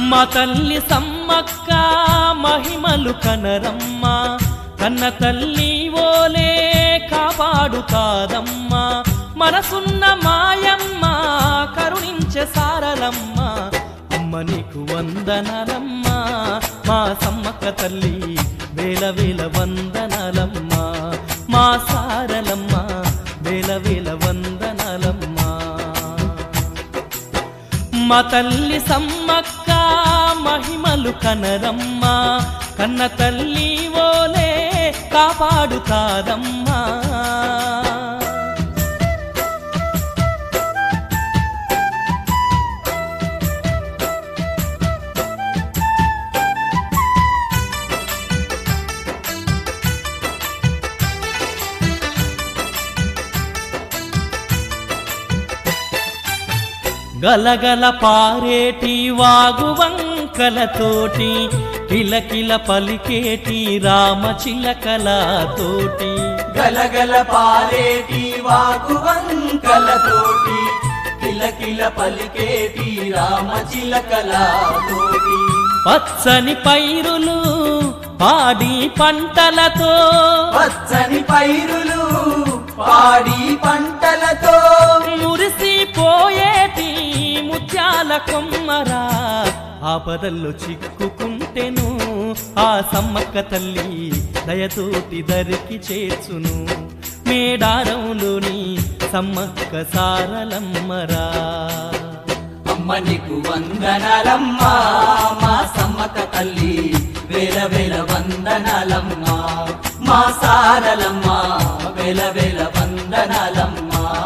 మా తల్లి సమ్మక్క మహిమలు కనరమ్మ కన్న తల్లి ఓలే కాపాడు కాదమ్మ మనసున్న మాయమ్మ కరుణించే సారలమ్మ అమ్మ నీకు వందనాలమ్మ మా సమ్మక్క తల్లి వేల వేల వందనాలమ్మ మా సారలమ్మ వేల వేల వందనాలమ్మ మా తల్లి సమ్మక్క మహిమలు కనరమ్మ కన్న తల్లి ఓలే కాపాడు కాదమ్మా గలగల పారేటి వాగువంకలతోటి కిలకిల పలికేటి రామచిలకలతోటి గలగల పారేటి వాగువంకలతోటి కిలకిల పలికేటి రామచిలకలతోటి పచ్చని పైరులు పాడి పంటలతో పచ్చని పైరులు పాడి పంటలతో మురిసిపోయేటి ముత్యాల కొమ్మరా ఆపదల్లో చిక్కుకుంటెను ఆ సమ్మక్క తల్లి దయతోటి దరికి చేర్చును మేడారంలోని సమ్మక్క సారలమ్మరా అమ్మ నీకు వందనాలమ్మ మా సమ్మక్క తల్లి వేల వేల వందనాలమ్మ మా సారలమ్మ వేల వేల వందనాలమ్మ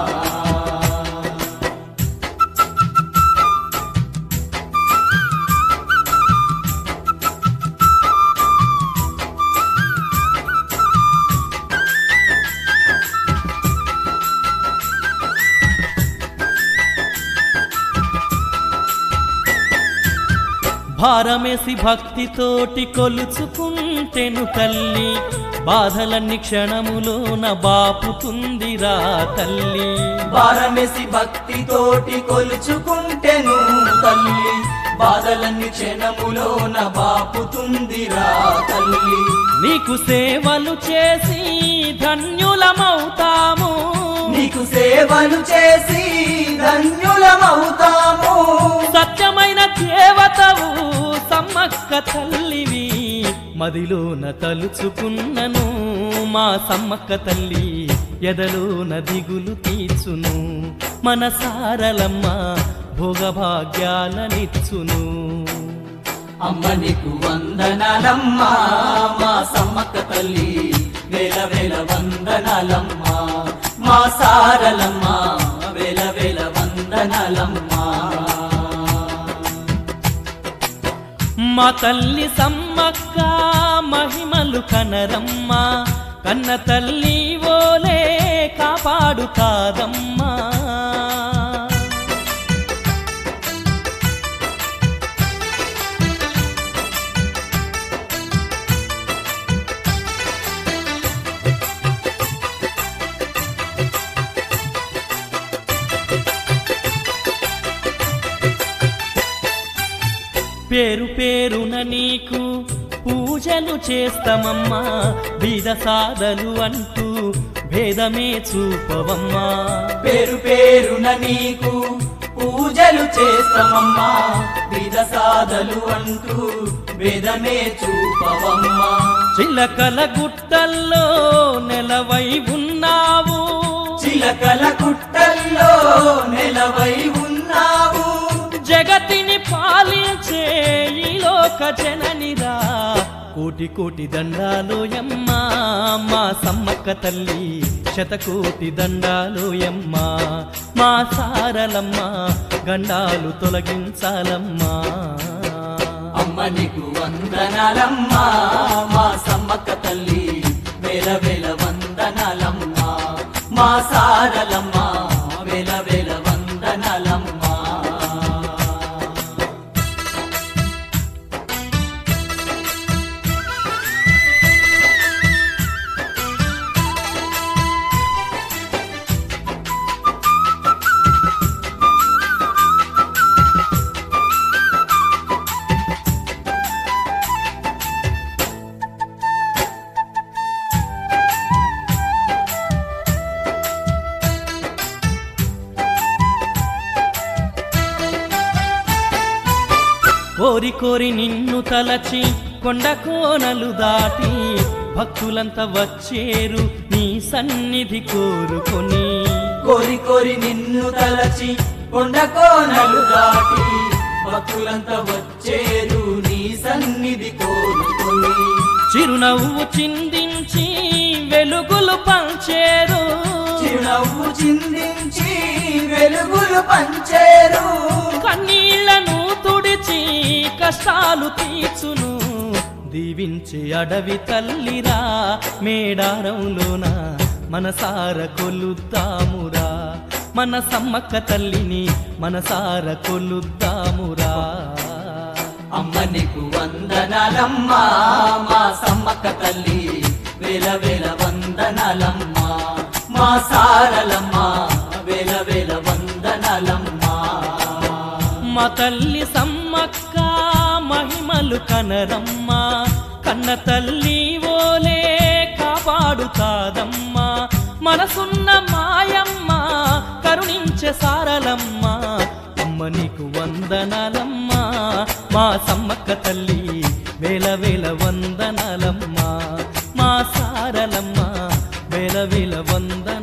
భారమేసి భక్తితోటి కొలుచుకుంటెను తల్లి బాధలన్నీ క్షణములోన బాపుతుందిరా తల్లి భారమేసి భక్తితోటి కొలుచుకుంటెను తల్లి బాధలన్నీ క్షణములోన బాపుతుందిరా తల్లి నీకు సేవలు చేసి ధన్యులమవుతాము నీకు సేవలు చేసి ధన్యులమవుతాము సత్యమైన దేవతవు సమ్మక్క తల్లివి మదిలోన తలుచుకున్నను మా సమ్మక్క తల్లి ఎదలోన దిగులు తీర్చును మన సారలమ్మ భోగభాగ్యాలనిచ్చును అమ్మ నీకు వందనాలమ్మ మా సమ్మక్క తల్లి వేల వేల వందనాలమ్మ మా సారలమ్మ వేల వేల వందనాలమ్మ మా తల్లి సమ్మక్క మహిమలు కనరమ్మ కన్న తల్లి ఓలే కాపాడు కాదమ్మా పేరు పేరున నీకు పూజలు చేస్తామమ్మా బీద సాదలు అంటూ భేదమే చూపవమ్మా పేరు పేరున నీకు పూజలు చేస్తామమ్మా బీద సాదలు అంటూ భేదమే చూపవమ్మా చిలకల గుట్టల్లో నెలవై ఉన్నావు చిలకల గుట్టల్లో నెలవై ఉన్నావు జగతిని పాలించే ఈ లోక జననిరా కోటి కోటి దండాలోయమ్మా మా సమ్మక్క తల్లి శతకోటి దండాలోయమ్మా మా సారలమ్మ గండాలు తొలగించాలమ్మా అమ్మ నీకు వందనాలమ్మ మా సమ్మక్క తల్లి వేల వేల వందనాలమ్మ మా సారలమ్మ వేల వేల వందనాలమ్మ కోరి కోరి నిన్ను తలచి కొండ కోనలు దాటి భక్తులంతా వచ్చేరు నీ సన్నిధి కోరుకొని కోరి కోరి నిన్ను తలచి కొండ కోనలు దాటి భక్తులంతా వచ్చేరు నీ సన్నిధి కోరుకొని చిరునవ్వు చిందించి వెలుగులు పంచేరు చిరునవ్వు చిందించి వెలుగులు పంచేరు కన్నీళ్లను తుడిచి కష్టాలు తీర్చును దీవించే అడవి తల్లిరా మేడారంలోన మనసార కొలుద్దామురా మన సమ్మక్క తల్లిని మనసార కొలుద్దామురా అమ్మ నీకు వందనాలమ్మా మా సమ్మక్క తల్లి వేల వేల వందనాలమ్మా మా సారలమ్మా వేల వేల వందనాలమ్మా మా తల్లి సమ్మక్క మహిమలు కనరమ్మా కన్న తల్లి ఓలే కాపాడుతాదమ్మా మనసున్న మాయమ్మ కరుణించే సారలమ్మా అమ్మ నీకు వందనాలమ్మా మా సమ్మక్క తల్లి వేల వేల వందనాలమ్మా మా సారలమ్మా వేల వేల వందన